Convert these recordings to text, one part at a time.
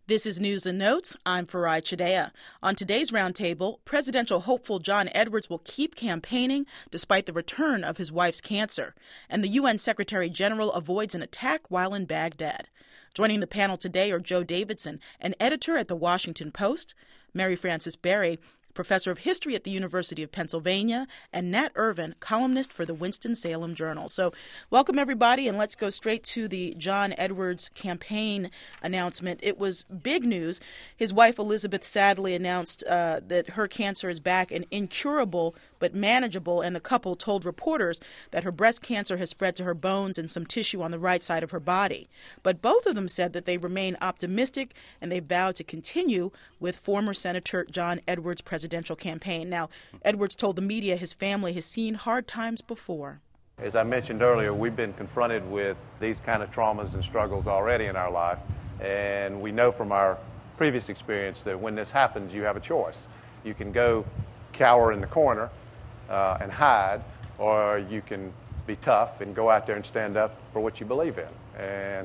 This is News and Notes. I'm Farai Chidea. On today's roundtable, presidential hopeful John Edwards will keep campaigning despite the return of his wife's cancer, and the UN Secretary General avoids an attack while in Baghdad. Joining the panel today are Joe Davidson, an editor at The Washington Post, Mary Frances Berry, professor of history at the University of Pennsylvania, and Nat Irvin, columnist for the Winston-Salem Journal. So welcome, everybody, and let's go straight to the John Edwards campaign announcement. It was big news. His wife, Elizabeth, sadly announced that her cancer is back and incurable but manageable, and the couple told reporters that her breast cancer has spread to her bones and some tissue on the right side of her body. But both of them said that they remain optimistic, and they vowed to continue with former Senator John Edwards' presidential campaign. Now, Edwards told the media his family has seen hard times before. As I mentioned earlier, we've been confronted with these kind of traumas and struggles already in our life, and we know from our previous experience that when this happens, you have a choice. You can go cower in the corner and hide, or you can be tough and go out there and stand up for what you believe in. And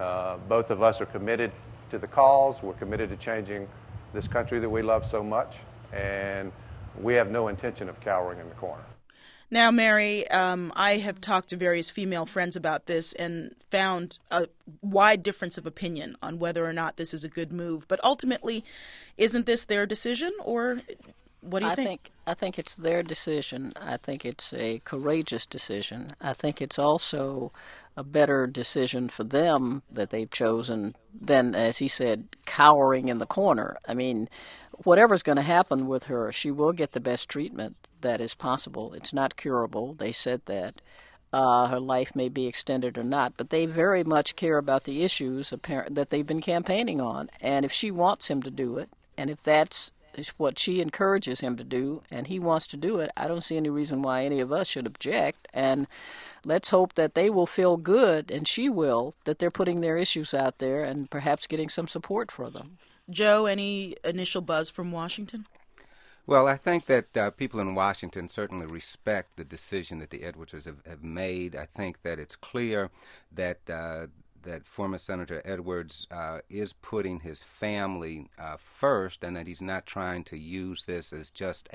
both of us are committed to the cause. We're committed to changing this country that we love so much, and we have no intention of cowering in the corner. Now, Mary, I have talked to various female friends about this and found a wide difference of opinion on whether or not this is a good move. But ultimately, isn't this their decision, or what do you think? I think it's their decision. I think it's a courageous decision. I think it's also a better decision for them that they've chosen than, as he said, cowering in the corner. I mean, whatever's going to happen with her, she will get the best treatment that is possible. It's not curable. They said that. Her life may be extended or not, but they very much care about the issues that they've been campaigning on. And if she wants him to do it, and if that's what she encourages him to do, and he wants to do it, I don't see any reason why any of us should object. And let's hope that they will feel good, and she will, that they're putting their issues out there and perhaps getting some support for them. Joe, any initial buzz from Washington? Well, I think that people in Washington certainly respect the decision that the Edwardses have made. I think that it's clear that that former Senator Edwards is putting his family first, and that he's not trying to use this as just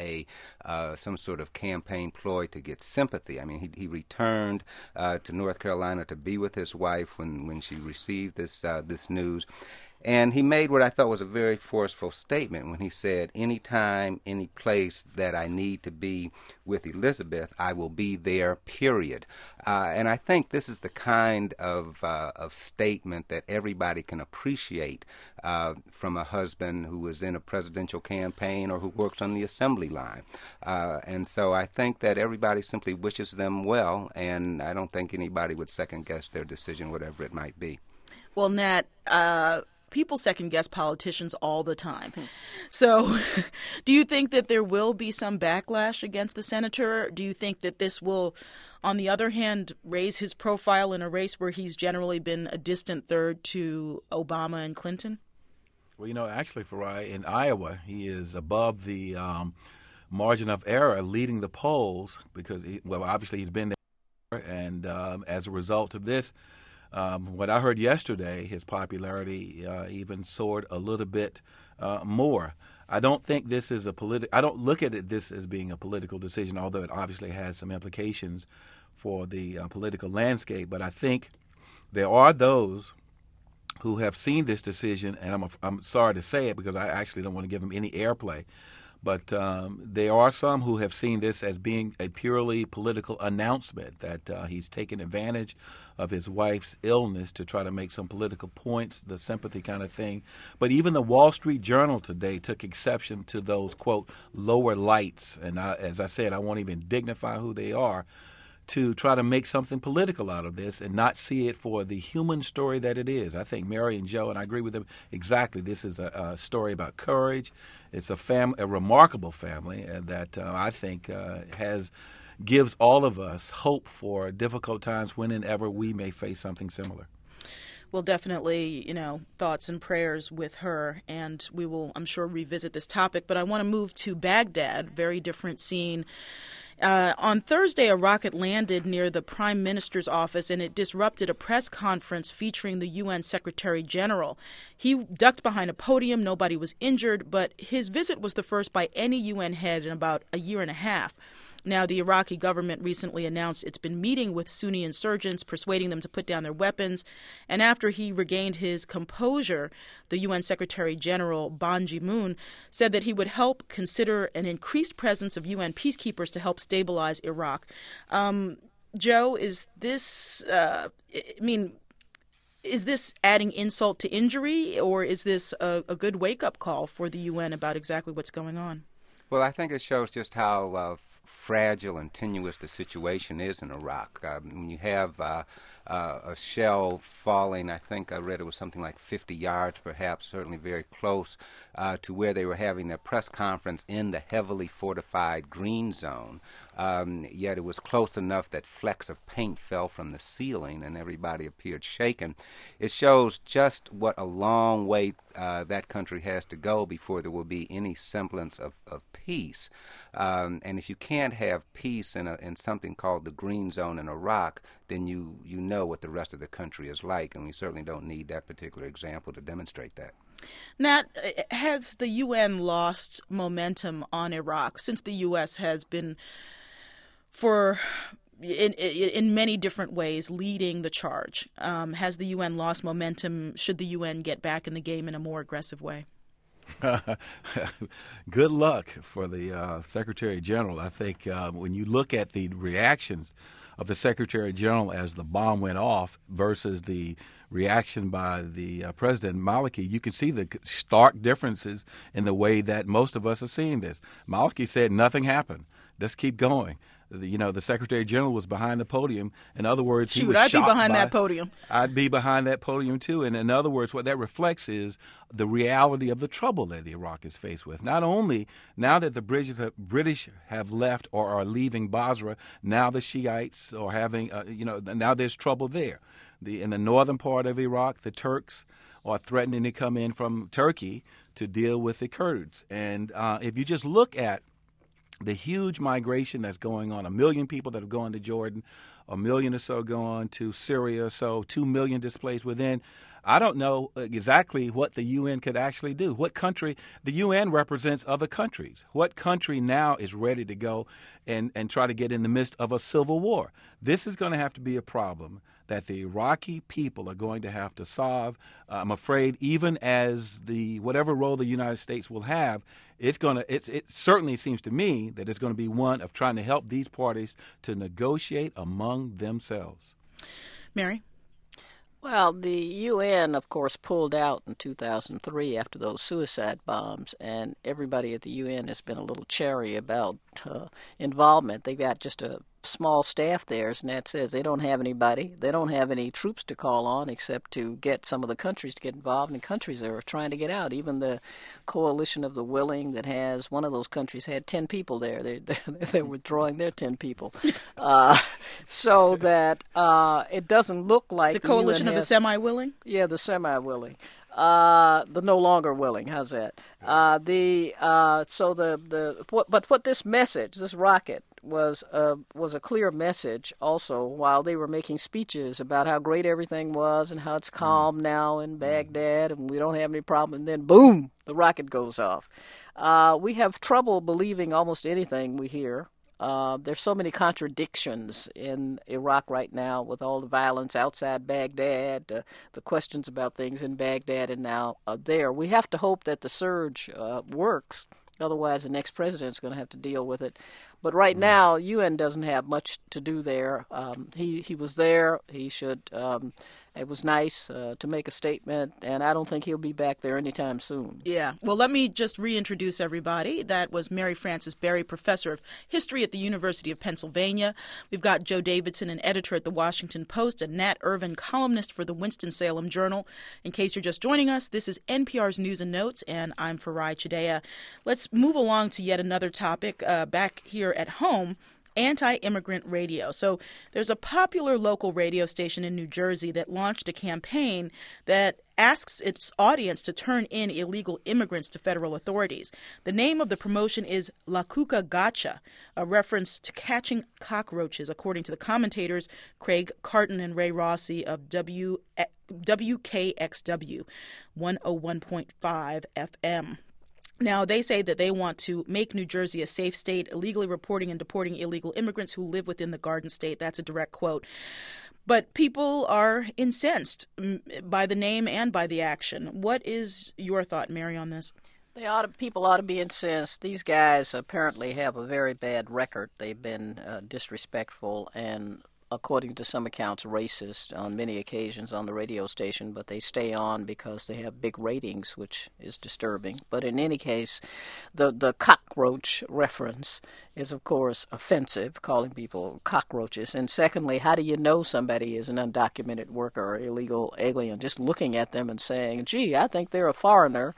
some sort of campaign ploy to get sympathy. I mean, he returned to North Carolina to be with his wife when she received this news. And he made what I thought was a very forceful statement when he said, any time, any place that I need to be with Elizabeth, I will be there, period. And I think this is the kind of statement that everybody can appreciate from a husband who is in a presidential campaign or who works on the assembly line. And so I think that everybody simply wishes them well, and I don't think anybody would second-guess their decision, whatever it might be. Well, Nat, people second-guess politicians all the time. So do you think that there will be some backlash against the senator? Do you think that this will, on the other hand, raise his profile in a race where he's generally been a distant third to Obama and Clinton? Well, actually, Farai, in Iowa, he is above the margin of error leading the polls because, obviously he's been there. And as a result of this, what I heard yesterday, his popularity even soared a little bit more. I don't think this is I don't look at this as being a political decision, although it obviously has some implications for the political landscape. But I think there are those who have seen this decision, and I'm sorry to say it because I actually don't want to give him any airplay. But there are some who have seen this as being a purely political announcement, that he's taken advantage of his wife's illness to try to make some political points, the sympathy kind of thing. But even the Wall Street Journal today took exception to those, quote, lower lights. And as I said, I won't even dignify who they are, to try to make something political out of this and not see it for the human story that it is. I think Mary and Joe, and I agree with them exactly, this is a story about courage. It's a remarkable family that I think gives all of us hope for difficult times when and ever we may face something similar. Well, definitely, thoughts and prayers with her, and we will, I'm sure, revisit this topic. But I want to move to Baghdad, very different scene. On Thursday, a rocket landed near the Prime Minister's office, and it disrupted a press conference featuring the UN Secretary General. He ducked behind a podium. Nobody was injured, but his visit was the first by any UN head in about a year and a half. Now, the Iraqi government recently announced it's been meeting with Sunni insurgents, persuading them to put down their weapons. And after he regained his composure, the UN Secretary General Ban Ki-moon said that he would help consider an increased presence of UN peacekeepers to help stabilize Iraq. Joe, is this, is this adding insult to injury, or is this a good wake-up call for the UN about exactly what's going on? Well, I think it shows just how fragile and tenuous the situation is in Iraq. When you have a shell falling, I think I read it was something like 50 yards perhaps, certainly very close to where they were having their press conference in the heavily fortified green zone. Yet it was close enough that flecks of paint fell from the ceiling and everybody appeared shaken. It shows just what a long way that country has to go before there will be any semblance of peace. And if you can't have peace in something called the green zone in Iraq, then you know what the rest of the country is like, and we certainly don't need that particular example to demonstrate that. Nat, has the UN lost momentum on Iraq since the U.S. has been, in many different ways, leading the charge? Has the UN lost momentum? Should the UN get back in the game in a more aggressive way? Good luck for the Secretary General. I think when you look at the reactions of the Secretary General as the bomb went off versus the reaction by the President Maliki, you can see the stark differences in the way that most of us are seeing this. Maliki said nothing happened. Let's keep going. The Secretary General was behind the podium. In other words, he was shocked. I'd be behind that podium. I'd be behind that podium, too. And in other words, what that reflects is the reality of the trouble that Iraq is faced with. Not only now that the British have left or are leaving Basra, now the Shiites are having, now there's trouble there. In the northern part of Iraq, the Turks are threatening to come in from Turkey to deal with the Kurds. And if you just look at the huge migration that's going on, 1 million people that have gone to Jordan, 1 million or so going to Syria, so 2 million displaced within. I don't know exactly what the UN could actually do. What country? The UN represents other countries. What country now is ready to go and try to get in the midst of a civil war? This is going to have to be a problem that the Iraqi people are going to have to solve. I'm afraid even as whatever role the United States will have, it certainly seems to me that it's going to be one of trying to help these parties to negotiate among themselves. Mary? Well, the UN, of course, pulled out in 2003 after those suicide bombs, and everybody at the UN has been a little chary about involvement. They've got just a small staff there, as Nat says. They don't have anybody. They don't have any troops to call on except to get some of the countries to get involved, and countries that are trying to get out. Even the Coalition of the Willing that has, one of those countries had 10 people there. They're withdrawing their 10 people. So that it doesn't look like the Coalition of the Semi-Willing? Yeah, the Semi-Willing. The no longer willing. How's that? But what this message, this rocket, was a clear message also while they were making speeches about how great everything was and how it's calm now in Baghdad and we don't have any problem, and then boom, the rocket goes off. We have trouble believing almost anything we hear. There's so many contradictions in Iraq right now with all the violence outside Baghdad, the questions about things in Baghdad and now there. We have to hope that the surge works. Otherwise, the next president is going to have to deal with it. But right now, UN doesn't have much to do there. He was there. He should. It was nice to make a statement, and I don't think he'll be back there anytime soon. Yeah. Well, let me just reintroduce everybody. That was Mary Frances Berry, professor of history at the University of Pennsylvania. We've got Joe Davidson, an editor at the Washington Post, and Nat Irvin, columnist for the Winston-Salem Journal. In case you're just joining us, this is NPR's News and Notes, and I'm Farai Chideya. Let's move along to yet another topic back here at home. anti-immigrant radio. So there's a popular local radio station in New Jersey that launched a campaign that asks its audience to turn in illegal immigrants to federal authorities. The name of the promotion is La Cuca Gotcha, a reference to catching cockroaches, according to the commentators Craig Carton and Ray Rossi of WKXW 101.5 FM. Now, they say that they want to make New Jersey a safe state, illegally reporting and deporting illegal immigrants who live within the Garden State. That's a direct quote. But people are incensed by the name and by the action. What is your thought, Mary, on this? People ought to be incensed. These guys apparently have a very bad record. They've been disrespectful and, according to some accounts, racist on many occasions on the radio station, but they stay on because they have big ratings, which is disturbing. But in any case, the cockroach reference is, of course, offensive, calling people cockroaches. And secondly, how do you know somebody is an undocumented worker or illegal alien? Just looking at them and saying, gee, I think they're a foreigner,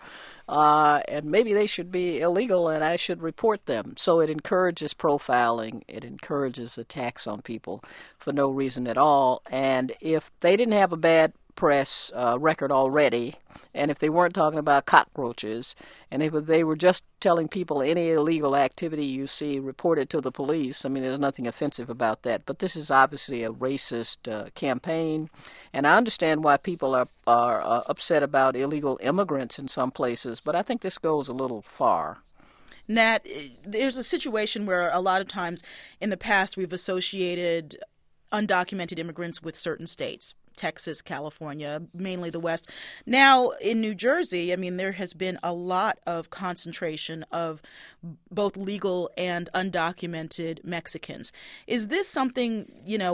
and maybe they should be illegal and I should report them. So it encourages profiling. It encourages attacks on people for no reason at all. And if they didn't have a bad press record already, and if they weren't talking about cockroaches, and if they were just telling people any illegal activity you see reported to the police, I mean, there's nothing offensive about that. But this is obviously a racist campaign, and I understand why people are upset about illegal immigrants in some places, but I think this goes a little far. Nat, there's a situation where a lot of times in the past we've associated undocumented immigrants with certain states. Texas, California, mainly the West. Now, in New Jersey, I mean, there has been a lot of concentration of both legal and undocumented Mexicans. Is this something,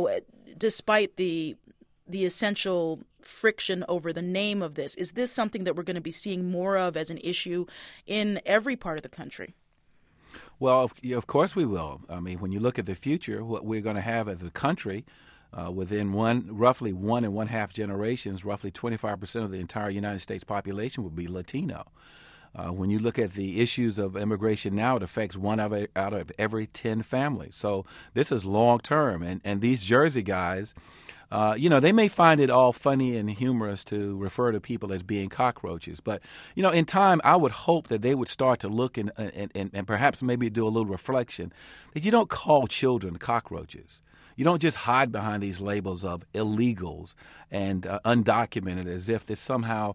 despite the essential friction over the name of this, is this something that we're going to be seeing more of as an issue in every part of the country? Well, of course we will. I mean, when you look at the future, what we're going to have as a country, within roughly 1.5 generations, roughly 25% of the entire United States population will be Latino. When you look at the issues of immigration now, it affects one out of every 10 families. So this is long term. And these Jersey guys, they may find it all funny and humorous to refer to people as being cockroaches. But, in time, I would hope that they would start to look and perhaps maybe do a little reflection that you don't call children cockroaches. You don't just hide behind these labels of illegals and undocumented as if this somehow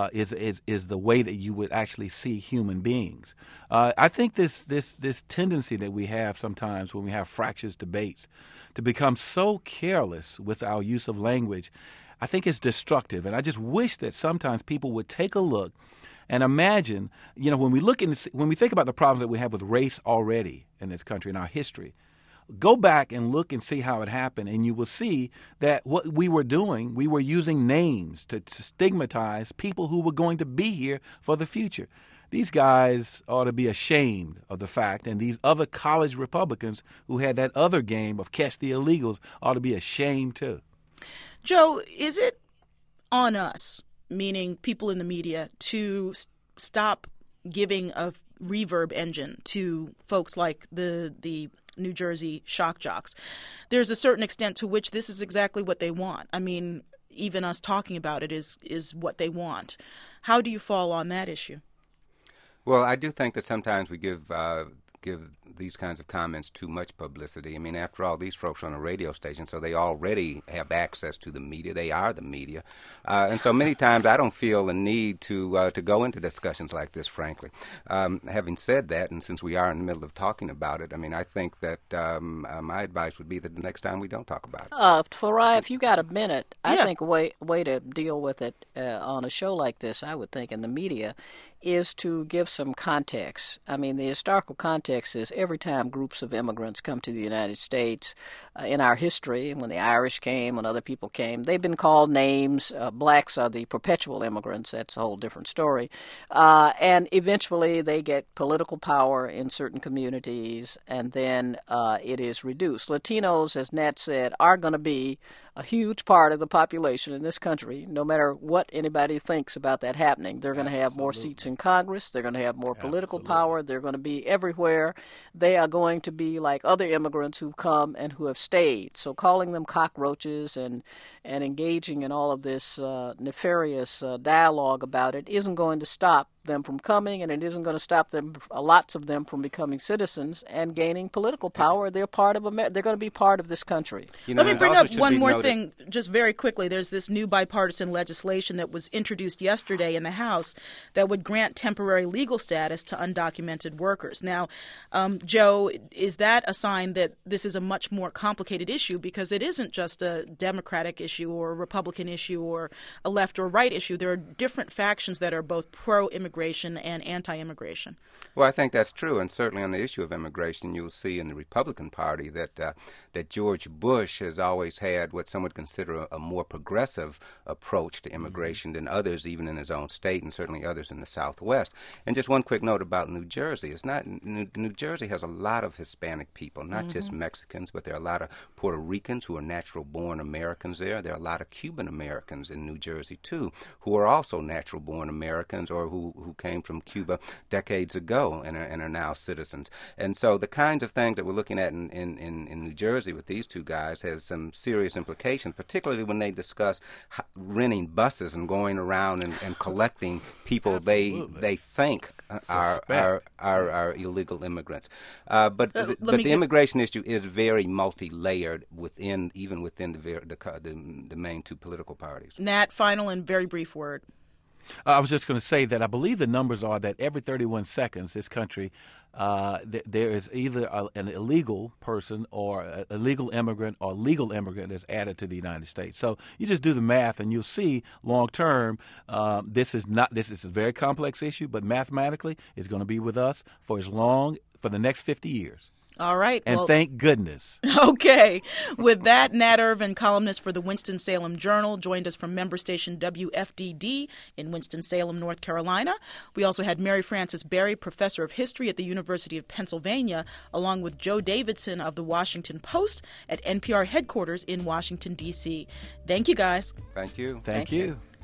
is the way that you would actually see human beings. I think this tendency that we have sometimes when we have fractious debates to become so careless with our use of language, I think is destructive. And I just wish that sometimes people would take a look and imagine, when we think about the problems that we have with race already in this country, in our history, go back and look and see how it happened, and you will see that what we were doing, we were using names to stigmatize people who were going to be here for the future. These guys ought to be ashamed of the fact, and these other college Republicans who had that other game of catch the illegals ought to be ashamed too. Joe, is it on us, meaning people in the media, to stop giving a reverb engine to folks like the New Jersey shock jocks? There's a certain extent to which this is exactly what they want. I mean, even us talking about it is what they want. How do you fall on that issue? Well, I do think that sometimes we give these kinds of comments too much publicity. I mean, after all, these folks are on a radio station, so they already have access to the media. They are the media. And so many times I don't feel a need to go into discussions like this, frankly. Having said that, and since we are in the middle of talking about it, I mean, I think that my advice would be that the next time we don't talk about it. Farai, if you got a minute, I think a way to deal with it on a show like this, I would think, in the media, is to give some context. I mean, the historical context is every time groups of immigrants come to the United States in our history, when the Irish came, when other people came, they've been called names. Blacks are the perpetual immigrants. That's a whole different story. And eventually they get political power in certain communities, and then it is reduced. Latinos, as Nat said, are going to be a huge part of the population in this country, no matter what anybody thinks about that happening. They're going to have more seats in Congress. They're going to have more political power. They're going to be everywhere. They are going to be like other immigrants who've come and who have stayed. So calling them cockroaches and engaging in all of this nefarious dialogue about it isn't going to stop them from coming, and it isn't going to stop them, lots of them, from becoming citizens and gaining political power. They're part of They're going to be part of this country. Let me bring up one more thing just very quickly. There's this new bipartisan legislation that was introduced yesterday in the House that would grant temporary legal status to undocumented workers. Now, Joe, is that a sign that this is a much more complicated issue, because it isn't just a Democratic issue or a Republican issue or a left or right issue? There are different factions that are both pro-immigration and anti-immigration. Well, I think that's true, and certainly on the issue of immigration, you'll see in the Republican Party that George Bush has always had what some would consider a more progressive approach to immigration than others, even in his own state, and certainly others in the Southwest. And just one quick note about New Jersey: New Jersey has a lot of Hispanic people, not just Mexicans, but there are a lot of Puerto Ricans who are natural-born Americans there. There are a lot of Cuban Americans in New Jersey too, who are also natural-born Americans or who came from Cuba decades ago and are now citizens. And so the kinds of things that we're looking at in New Jersey with these two guys has some serious implications, particularly when they discuss renting buses and going around and collecting people they think are illegal immigrants. But the immigration issue is very multi-layered within the main two political parties. Nat, final and very brief word. I was just going to say that I believe the numbers are that every 31 seconds, this country, there is either an illegal person or an illegal immigrant or legal immigrant that's added to the United States. So you just do the math, and you'll see long term, this is a very complex issue, but mathematically, it's going to be with us for the next 50 years. All right. And thank goodness. Okay. With that, Nat Irvin, columnist for the Winston-Salem Journal, joined us from member station WFDD in Winston-Salem, North Carolina. We also had Mary Frances Berry, professor of history at the University of Pennsylvania, along with Joe Davidson of the Washington Post at NPR headquarters in Washington, D.C. Thank you, guys. Thank you. Thank you.